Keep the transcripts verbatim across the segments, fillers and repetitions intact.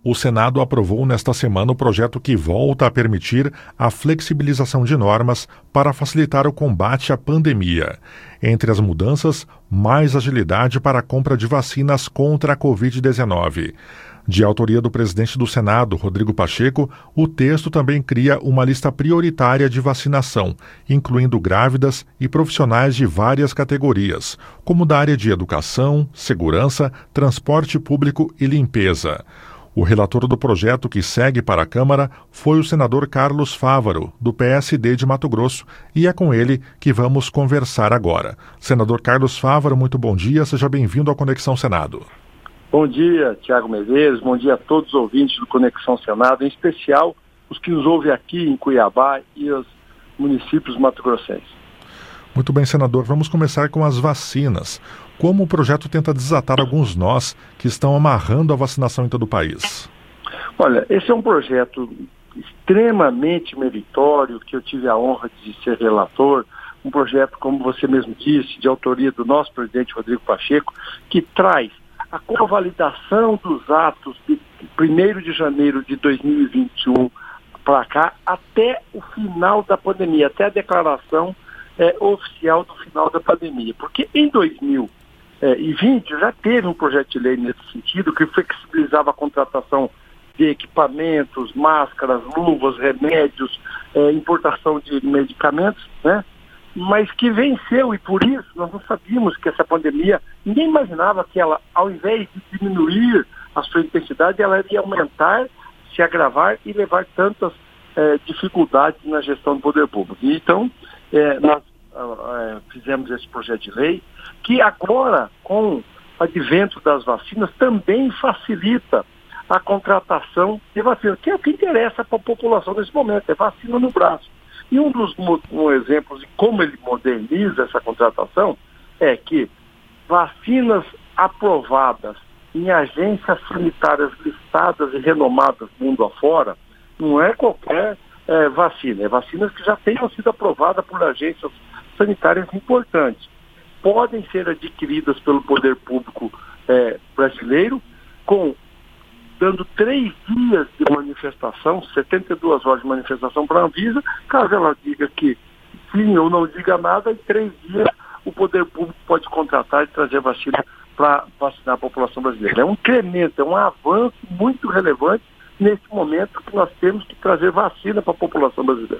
O Senado aprovou nesta semana o projeto que volta a permitir a flexibilização de normas para facilitar o combate à pandemia. Entre as mudanças, mais agilidade para a compra de vacinas contra a covid dezenove. De autoria do presidente do Senado, Rodrigo Pacheco, o texto também cria uma lista prioritária de vacinação, incluindo grávidas e profissionais de várias categorias, como da área de educação, segurança, transporte público e limpeza. O relator do projeto que segue para a Câmara foi o senador Carlos Fávaro, do P S D de Mato Grosso, e é com ele que vamos conversar agora. Senador Carlos Fávaro, muito bom dia, seja bem-vindo ao Conexão Senado. Bom dia, Tiago Medeiros, bom dia a todos os ouvintes do Conexão Senado, em especial os que nos ouvem aqui em Cuiabá e os municípios mato-grossenses. Muito bem, senador, vamos começar com as vacinas. Como o projeto tenta desatar alguns nós que estão amarrando a vacinação em todo o país? Olha, esse é um projeto extremamente meritório, que eu tive a honra de ser relator, um projeto, como você mesmo disse, de autoria do nosso presidente Rodrigo Pacheco, que traz a convalidação dos atos de primeiro de janeiro de dois mil e vinte e um para cá, até o final da pandemia, até a declaração é, oficial do final da pandemia. Porque em dois mil e vinte já teve um projeto de lei nesse sentido, que flexibilizava a contratação de equipamentos, máscaras, luvas, remédios, é, importação de medicamentos, né? Mas que venceu, e por isso nós não sabíamos que essa pandemia, ninguém imaginava que ela, ao invés de diminuir a sua intensidade, ela iria aumentar, se agravar e levar tantas é, dificuldades na gestão do poder público. E, então, é, nós é, fizemos esse projeto de lei, que agora, com o advento das vacinas, também facilita a contratação de vacina, que é o que interessa para a população nesse momento, é vacina no braço. E um dos um exemplos de como ele moderniza essa contratação é que vacinas aprovadas em agências sanitárias listadas e renomadas mundo afora, não é qualquer é, vacina, é vacinas que já tenham sido aprovadas por agências sanitárias importantes. Podem ser adquiridas pelo poder público é, brasileiro, com dando três dias de manifestação, setenta e duas horas de manifestação para a Anvisa, caso ela diga que sim ou não diga nada, em três dias o poder público pode contratar e trazer vacina para vacinar a população brasileira. É um incremento, é um avanço muito relevante nesse momento que nós temos que trazer vacina para a população brasileira.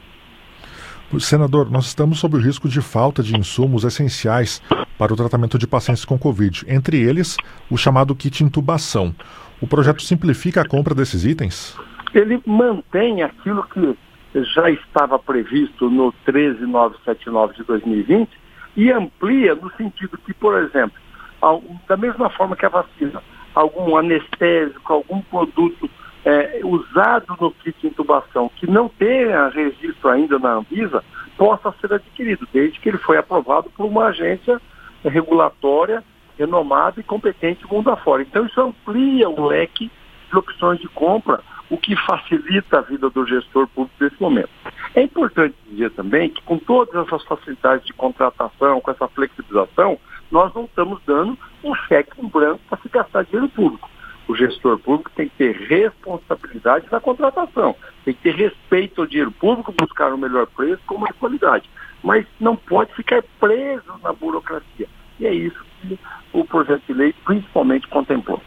Senador, nós estamos sob o risco de falta de insumos essenciais para o tratamento de pacientes com Covid, entre eles o chamado kit intubação. O projeto simplifica a compra desses itens? Ele mantém aquilo que já estava previsto no treze mil novecentos e setenta e nove de dois mil e vinte e amplia no sentido que, por exemplo, da mesma forma que a vacina, algum anestésico, algum produto É, usado no kit de intubação que não tenha registro ainda na Anvisa, possa ser adquirido, desde que ele foi aprovado por uma agência regulatória, renomada e competente mundo afora. Então isso amplia o leque de opções de compra, o que facilita a vida do gestor público nesse momento. É importante dizer também que com todas essas facilidades de contratação, com essa flexibilização, nós não estamos dando um cheque em branco para se gastar dinheiro público. O gestor público tem que ter responsabilidade na contratação, tem que ter respeito ao dinheiro público, buscar o melhor preço com mais qualidade, mas não pode ficar preso na burocracia. E é isso que o projeto de lei principalmente contemplou.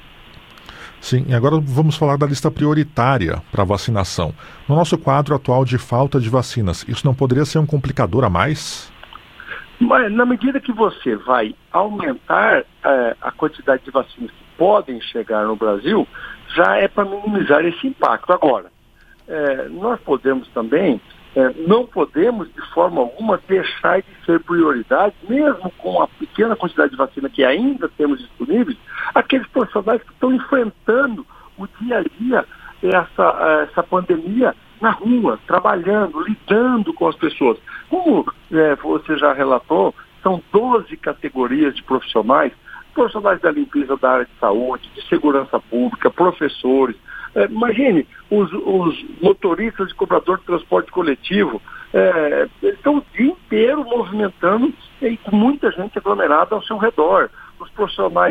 Sim, e agora vamos falar da lista prioritária para vacinação. No nosso quadro atual de falta de vacinas, isso não poderia ser um complicador a mais? Mas na medida que você vai aumentar é, a quantidade de vacinas que podem chegar no Brasil, já é para minimizar esse impacto. Agora, é, nós podemos também, é, não podemos de forma alguma deixar de ser prioridade, mesmo com a pequena quantidade de vacina que ainda temos disponíveis, aqueles profissionais que estão enfrentando o dia a dia, essa, essa pandemia na rua, trabalhando, lidando com as pessoas. Como é, você já relatou, são doze categorias de profissionais, profissionais da limpeza da área de saúde, de segurança pública, professores. É, imagine, os, os motoristas de cobrador de transporte coletivo, é, eles estão o dia inteiro movimentando e com muita gente aglomerada ao seu redor. Os profissionais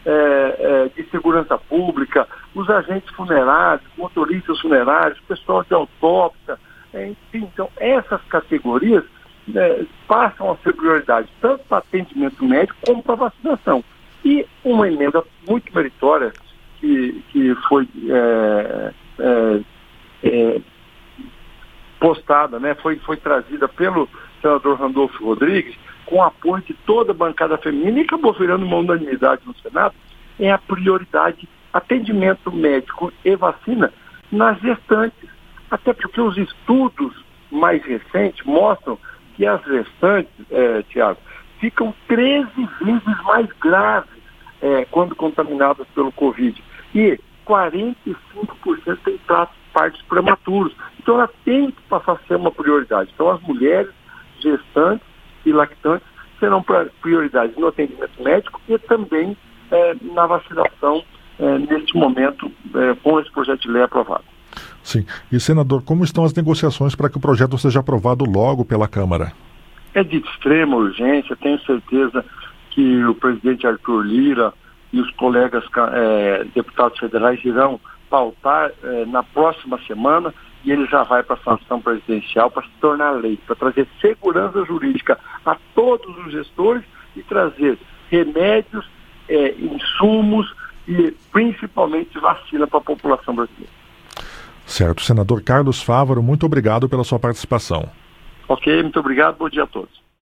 é, é, de segurança pública, os agentes funerários, motoristas funerários, pessoal de autópsia, é, enfim, então essas categorias é, passam a ser prioridade, tanto para atendimento médico como para vacinação. E uma emenda muito meritória que, que foi é, é, é, postada, né, foi, foi trazida pelo senador Randolfo Rodrigues, com apoio de toda a bancada feminina, e acabou virando uma unanimidade no Senado, é a prioridade atendimento médico e vacina nas gestantes. Até porque os estudos mais recentes mostram que as gestantes, é, Tiago, ficam treze vezes mais graves é, quando contaminadas pelo Covid. E quarenta e cinco por cento têm partos prematuros. Então ela tem que passar a ser uma prioridade. Então as mulheres gestantes e lactantes serão prioridades no atendimento médico e também é, na vacinação é, neste momento é, com esse projeto de lei aprovado. Sim. E, senador, como estão as negociações para que o projeto seja aprovado logo pela Câmara? É de extrema urgência. Tenho certeza que o presidente Arthur Lira e os colegas é, deputados federais irão pautar é, na próxima semana, e ele já vai para a sanção presidencial para se tornar lei, para trazer segurança jurídica a todos os gestores e trazer remédios, é, insumos e principalmente vacina para a população brasileira. Certo. Senador Carlos Fávaro, muito obrigado pela sua participação. Ok, muito obrigado. Bom dia a todos.